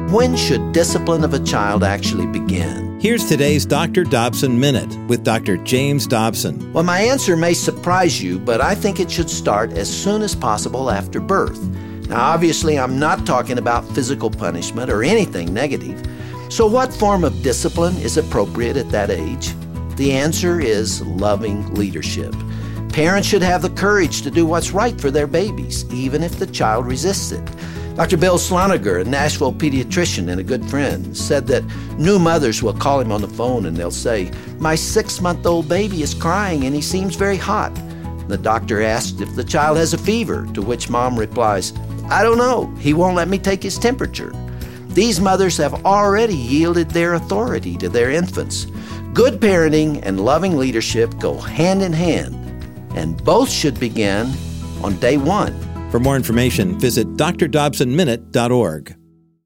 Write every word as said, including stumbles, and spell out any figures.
When should discipline of a child actually begin? Here's today's Doctor Dobson Minute with Doctor James Dobson. Well, my answer may surprise you, but I think it should start as soon as possible after birth. Now, obviously, I'm not talking about physical punishment or anything negative. So what form of discipline is appropriate at that age? The answer is loving leadership. Parents should have the courage to do what's right for their babies, even if the child resists it. Doctor Bill Sloniger, a Nashville pediatrician and a good friend, said that new mothers will call him on the phone and they'll say, "My six-month-old baby is crying and he seems very hot." The doctor asked if the child has a fever, to which mom replies, "I don't know. He won't let me take his temperature." These mothers have already yielded their authority to their infants. Good parenting and loving leadership go hand in hand, and both should begin on day one. For more information, visit d r dobson minute dot org.